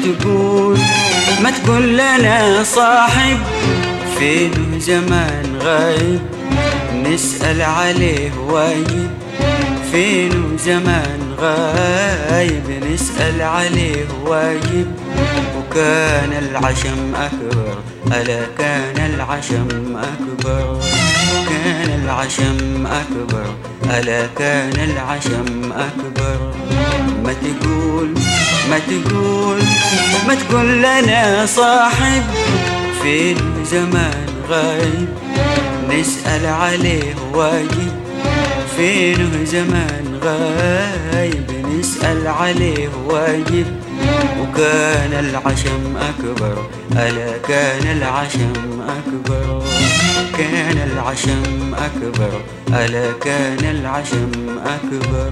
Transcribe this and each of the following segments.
تقول ما تقول لنا صاحب فين زمان غايب نسأل عليه واجب فين زمان غايب نسأل عليه واجب وكان العشم أكبر ألا كان العشم أكبر كان العشم أكبر ألا كان العشم أكبر ما تقول ما تقول ما تقول لنا صاحب فين زمان غايب نسأل عليه واجب فينه زمان غايب نسأل عليه واجب وكان العشم أكبر ألا كان العشم أكبر كان العشم أكبر ألا كان العشم أكبر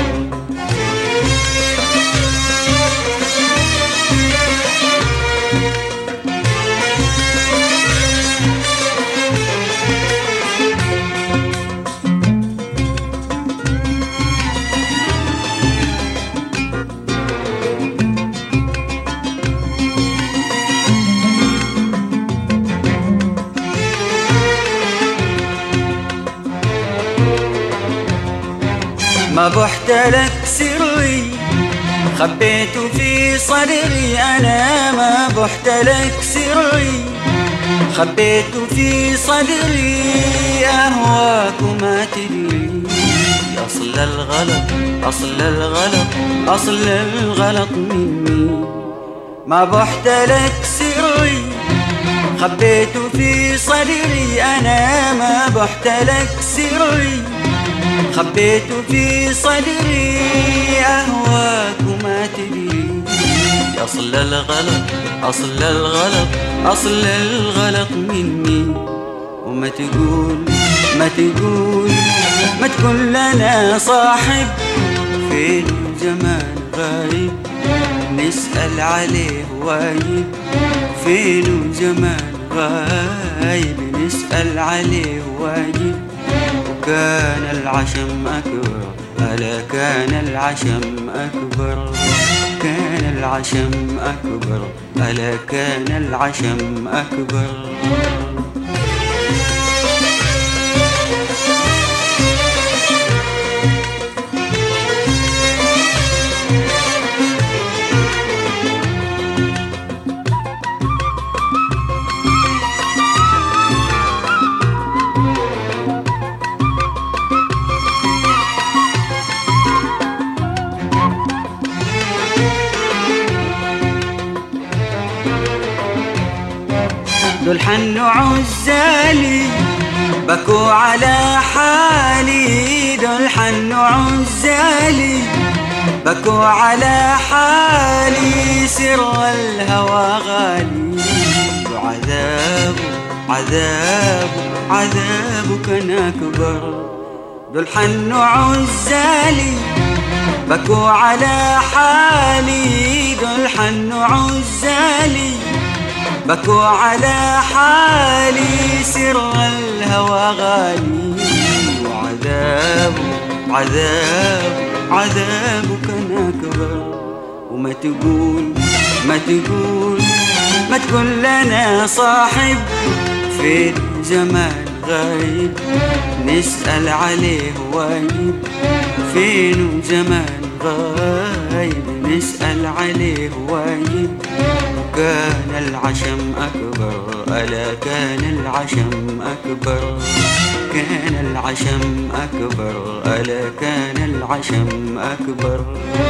ما بحت لك سري خبيته في صدري أنا ما بحت لك سري خبيته في صدري أهواك وما تدري أصل الغلط أصل الغلط أصل الغلط مني ما بحت لك سري خبيته في صدري أنا ما بحت لك سري خبيته في صدري أهواك وما تدري أصل الغلط أصل الغلط أصل الغلط مني وما تقول ما تقول ما تقول لنا صاحب فين زمان غايب نسأل عليه واجب فين زمان غايب نسأل عليه واجب وكان العشم أكبر ألا كان العشم أكبر كان العشم أكبر ألا كان العشم أكبر دول حنوا عزالي بكوا على حالي دول حنوا عزالي بكوا على حالي سر الهوى غالي وعذاب عذاب عذاب كان أكبر دول حنوا عزالي بكوا على حالي دول حنوا عزالي بكوا على حالي سر الهوى غالي وعذاب عذاب عذاب كان أكبر وما تقول ما تقول ما تقول لنا صاحب فين زمان غايب نسأل عليه واجب فين زمان غايب نسأل عليه واجب كان العشم أكبر ألا كان العشم أكبر كان العشم أكبر ألا كان العشم أكبر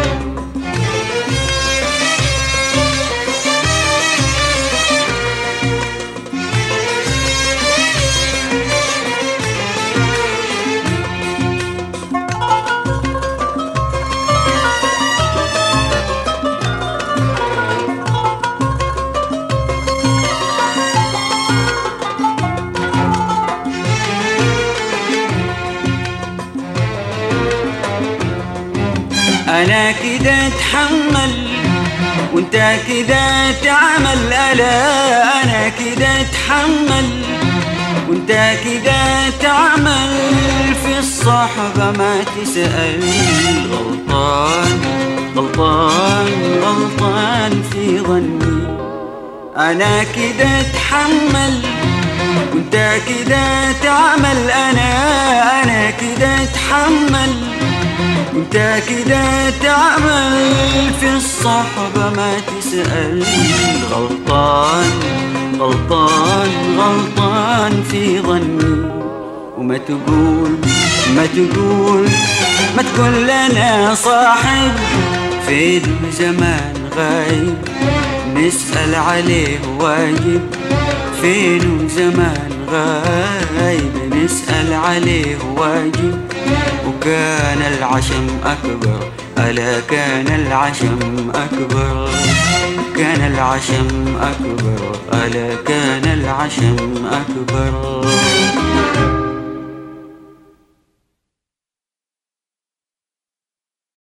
أنا كده اتحمل وانت كده تعمل ألا أنا كده اتحمل وانت كده تعمل في الصحبة ما تسأل. غلطان غلطان غلطان في ظني، أنا كده اتحمل وانت كده تعمل. أنا كده اتحمل وانت كده تعمل في الصحبة ما تسأل. غلطان غلطان غلطان في ظني، وما تقول ما تقول ما تقول لنا صاحب في زمان غايب نسأل عليه واجب. فين زمان غايب نسأل عليه واجب. وكان العشم أكبر ألا كان العشم أكبر، كان العشم أكبر ألا كان العشم أكبر.